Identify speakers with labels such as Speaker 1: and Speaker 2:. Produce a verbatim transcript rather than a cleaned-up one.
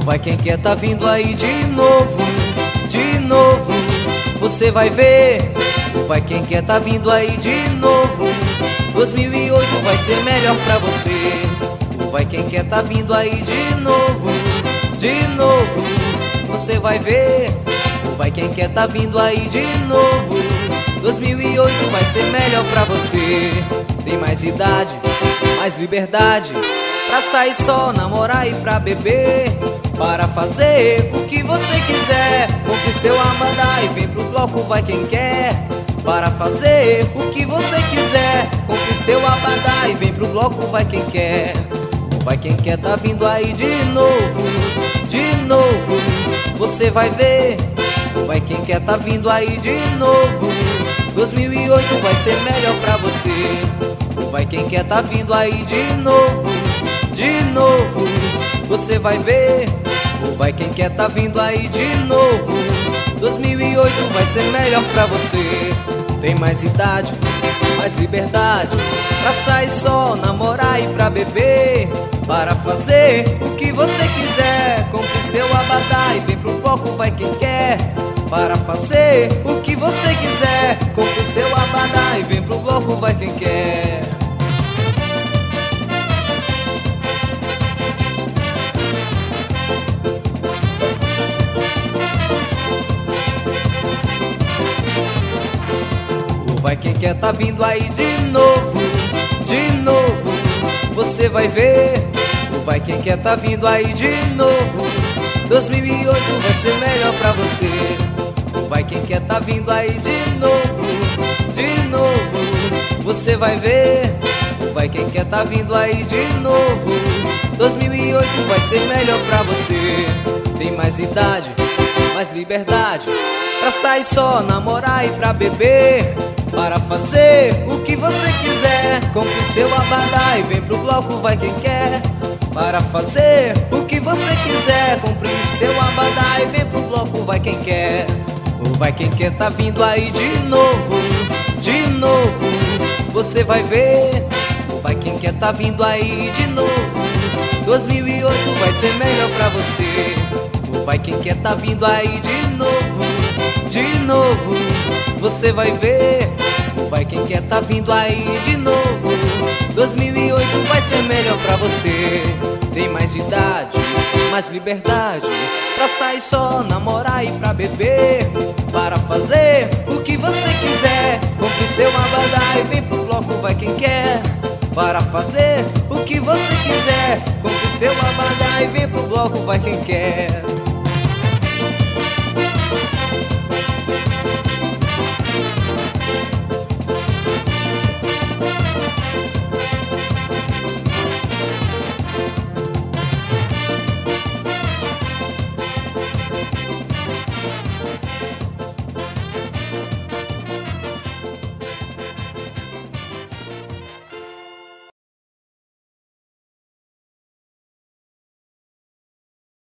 Speaker 1: Vai quem quer, tá vindo aí de novo, de novo, você vai ver. Vai quem quer, tá vindo aí de novo, dois mil e oito vai ser melhor pra você. Vai quem quer, tá vindo aí de novo, de novo, você vai ver. Vai quem quer, tá vindo aí de novo, dois mil e oito vai ser melhor pra você. Tem mais idade, mais liberdade, pra sair só, namorar e pra beber, para fazer o que você quiser. Compre seu abadá e vem pro bloco, vai quem quer, para fazer o que você quiser. Compre seu abadá e vem pro bloco, vai quem quer. Vai quem quer, tá vindo aí de novo, de novo, você vai ver. Vai quem quer, tá vindo aí de novo, dois mil e oito vai ser melhor pra você. Vai quem quer, tá vindo aí de novo, de novo, você vai ver. Vai quem quer, tá vindo aí de novo, dois mil e oito vai ser melhor pra você. Tem mais idade, mais liberdade, pra sair só, namorar e pra beber, para fazer o que você quiser. Compre seu abadá e vem pro foco, vai quem quer, para fazer o que você quiser. Compre seu abadá e vem pro bloco, vai quem quer. Vai quem quer, tá vindo aí de novo, de novo, você vai ver. Vai quem quer, tá vindo aí de novo, dois mil e oito vai ser melhor pra você. Vai quem quer, tá vindo aí de novo, de novo, você vai ver. Vai quem quer, tá vindo aí de novo, dois mil e oito vai ser melhor pra você. Tem mais idade, mais liberdade, pra sair só, namorar e pra beber, para fazer o que você quiser. Compre seu abadá e vem pro bloco, vai quem quer, para fazer o que você quiser. Compre seu abadá e vem pro bloco, vai quem quer. Vai quem quer, tá vindo aí de novo, de novo, você vai ver. Vai quem quer, tá vindo aí de novo, dois mil e oito vai ser melhor pra você. Vai quem quer, tá vindo aí de novo, de novo, você vai ver. Vai quem quer, tá vindo aí de novo, dois mil e oito vai ser melhor pra você. Tem mais idade, mais liberdade, pra sair só, namorar e pra beber, para fazer o que você quiser. Compre seu abadá e vem pro bloco, vai quem quer, para fazer o que você quiser. Compre seu abadá e vem pro bloco, vai quem quer.